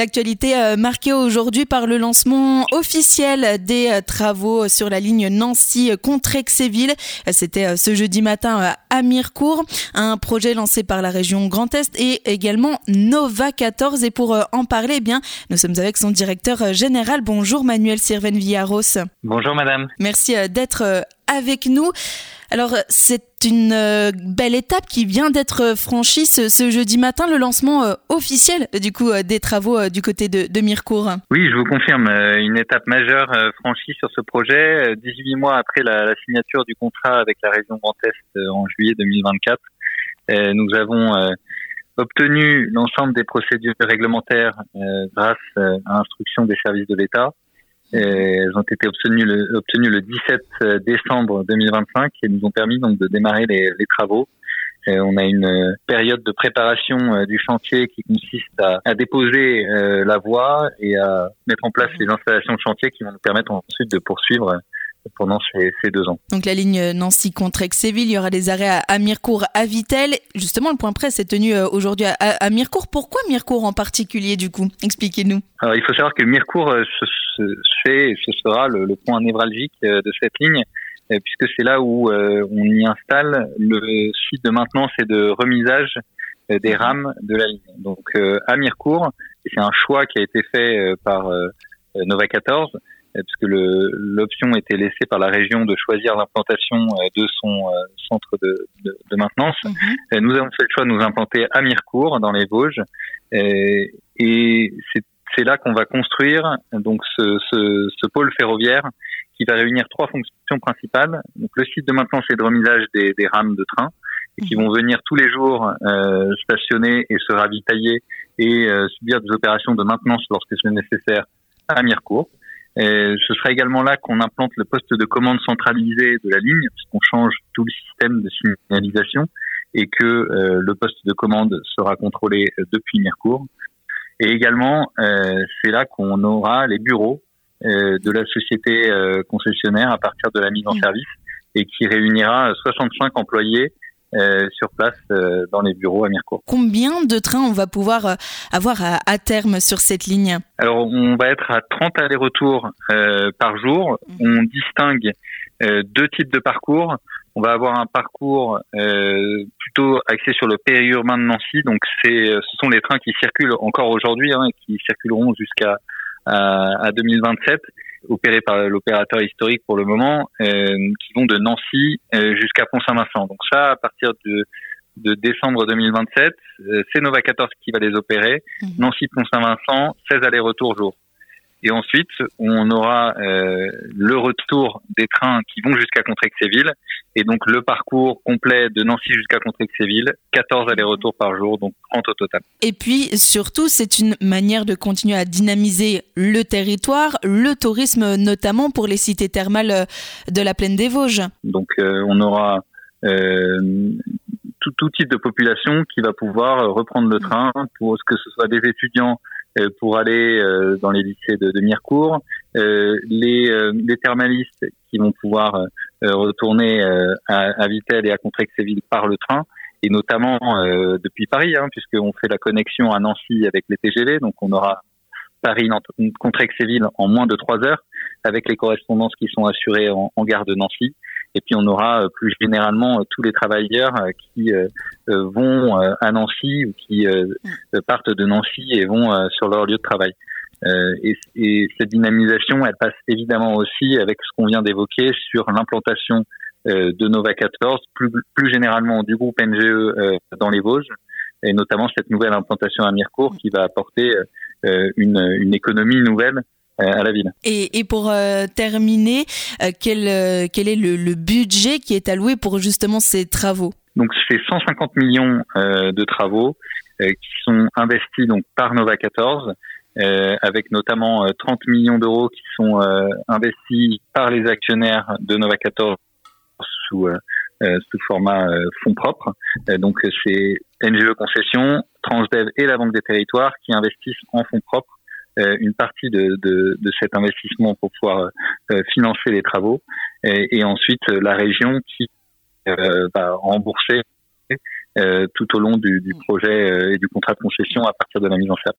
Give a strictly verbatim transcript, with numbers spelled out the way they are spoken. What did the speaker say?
L'actualité euh, marquée aujourd'hui par le lancement officiel des euh, travaux sur la ligne Nancy-Contrexéville. C'était euh, ce jeudi matin euh, à Mirecourt, un projet lancé par la région Grand Est et également Nova quatorze. Et pour euh, en parler, eh bien, nous sommes avec son directeur euh, général. Bonjour Manuel Sirven-Villaros. Bonjour madame. Merci euh, d'être euh, avec nous. Alors, c'est une euh, belle étape qui vient d'être franchie ce, ce jeudi matin, le lancement euh, officiel du coup euh, des travaux euh, du côté de, de Mirecourt. Oui, je vous confirme, euh, une étape majeure euh, franchie sur ce projet. Euh, dix-huit mois après la, la signature du contrat avec la région Grand Est euh, en juillet deux mille vingt-quatre, euh, nous avons euh, obtenu l'ensemble des procédures réglementaires euh, grâce euh, à l'instruction des services de l'État. Elles ont été obtenues le, obtenues le dix-sept décembre deux mille vingt-cinq et nous ont permis donc de démarrer les, les travaux. Et on a une période de préparation euh, du chantier qui consiste à, à déposer euh, la voie et à mettre en place les installations de chantier qui vont nous permettre ensuite de poursuivre pendant ces, ces deux ans. Donc la ligne Nancy-Contrexéville, il y aura des arrêts à, à Mirecourt, à Vittel. Justement, le point presse est tenu euh, aujourd'hui à, à Mirecourt. Pourquoi Mirecourt en particulier du coup ? Expliquez-nous. Alors il faut savoir que Mirecourt euh, se, se fait, ce sera le, le point névralgique euh, de cette ligne, euh, puisque c'est là où euh, on y installe le site de maintenance et de remisage euh, des rames de la ligne. Donc euh, à Mirecourt, et c'est un choix qui a été fait euh, par euh, Nova quatorze, parce que le, l'option était laissée par la région de choisir l'implantation de son euh, centre de, de, de maintenance. Mmh. Nous avons fait le choix de nous implanter à Mirecourt, dans les Vosges, et, et c'est, c'est là qu'on va construire donc ce, ce, ce pôle ferroviaire qui va réunir trois fonctions principales. Donc le site de maintenance et de remisage des, des rames de train, et qui vont venir tous les jours euh, stationner et se ravitailler et euh, subir des opérations de maintenance lorsque c'est nécessaire à Mirecourt. Et ce sera également là qu'on implante le poste de commande centralisé de la ligne, puisqu'on change tout le système de signalisation et que euh, le poste de commande sera contrôlé depuis Mirecourt. Et également, euh, c'est là qu'on aura les bureaux euh, de la société euh, concessionnaire à partir de la mise en service et qui réunira soixante-cinq employés Euh, sur place euh, dans les bureaux à Mirecourt. Combien de trains on va pouvoir euh, avoir à, à terme sur cette ligne ? Alors on va être à trente allers-retours euh, par jour. Mmh. On distingue euh, deux types de parcours. On va avoir un parcours euh, plutôt axé sur le périurbain de Nancy. Donc c'est, ce sont les trains qui circulent encore aujourd'hui hein, et qui circuleront jusqu'à à, à deux mille vingt-sept. Opérés par l'opérateur historique pour le moment, euh, qui vont de Nancy euh, jusqu'à Pont-Saint-Vincent. Donc ça, à partir de, de décembre deux mille vingt-sept, euh, c'est Nova quatorze qui va les opérer. Mmh. Nancy-Pont-Saint-Vincent, seize allers-retours jour. Et ensuite, on aura euh, le retour des trains qui vont jusqu'à Contrexéville. Et donc, le parcours complet de Nancy jusqu'à Contrexéville, quatorze allers-retours par jour, donc trente au total. Et puis, surtout, c'est une manière de continuer à dynamiser le territoire, le tourisme, notamment pour les cités thermales de la plaine des Vosges. Donc, euh, on aura euh, tout, tout type de population qui va pouvoir reprendre le train, pour que ce soit des étudiants pour aller euh, dans les lycées de, de Mirecourt, euh, les, euh, les thermalistes qui vont pouvoir euh, retourner euh, à, à Vittel et à Contrexéville par le train, et notamment euh, depuis Paris, hein, puisqu'on fait la connexion à Nancy avec les T G V, donc on aura Paris-Contrexéville en moins de trois heures, avec les correspondances qui sont assurées en, en gare de Nancy. Et puis on aura plus généralement tous les travailleurs qui euh, vont à Nancy ou qui euh, partent de Nancy et vont euh, sur leur lieu de travail. Euh, et, et cette dynamisation, elle passe évidemment aussi avec ce qu'on vient d'évoquer sur l'implantation euh, de Nova quatorze, plus, plus généralement du groupe N G E euh, dans les Vosges, et notamment cette nouvelle implantation à Mirecourt qui va apporter euh, une, une économie nouvelle à la ville. Et, et pour euh, terminer, euh, quel, euh, quel est le, le budget qui est alloué pour justement ces travaux ? Donc c'est cent cinquante millions euh, de travaux euh, qui sont investis donc par Nova quatorze, euh, avec notamment euh, trente millions d'euros qui sont euh, investis par les actionnaires de Nova quatorze sous, euh, sous format euh, fonds propres. Euh, donc c'est N G E Concession, Transdev et la Banque des Territoires qui investissent en fonds propres une partie de, de, de cet investissement pour pouvoir euh, financer les travaux, et, et ensuite la région qui euh, va rembourser euh, tout au long du, du projet euh, et du contrat de concession à partir de la mise en service.